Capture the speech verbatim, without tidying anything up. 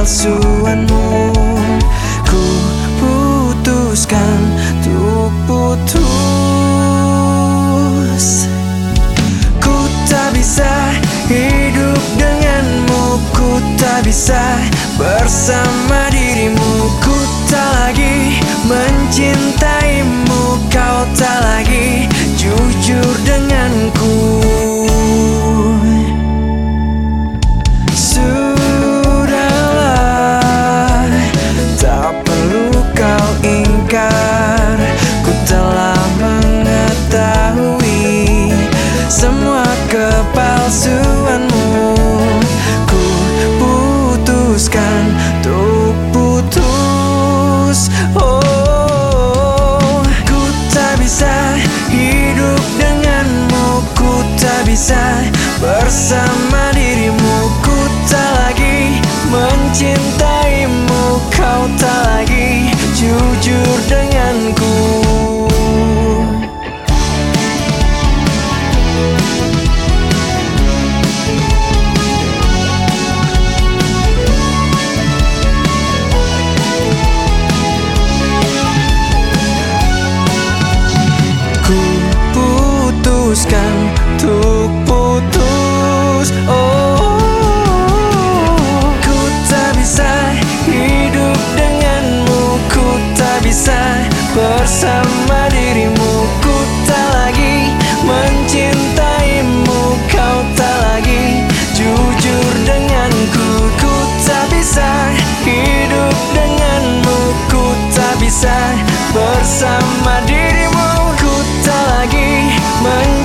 kepalsuanmu. Ku putuskan untuk putus. Ku tak bisa hidup denganmu, ku tak bisa bersama dirimu. Ku tak lagi mencintaimu, kau tak lagi jujur denganku. Sudahlah, tak perlu kau ingkar, ku telah mengetahui semua kepalsuanmu. Ku putuskan untuk putus. Oh, ku tak bisa hidup denganmu, ku tak bisa bersama dirimu. Ku tak lagi mencintaimu, kau tak lagi jujur denganku. Ku putuskan untuk putus. Oh, ku tak bisa hidup denganmu, ku tak bisa bersama dirimu. Ku tak lagi mencintaimu, kau tak lagi jujur denganku. Ku tak bisa hidup denganmu, ku tak bisa bersama dirimu. Ku tak lagi men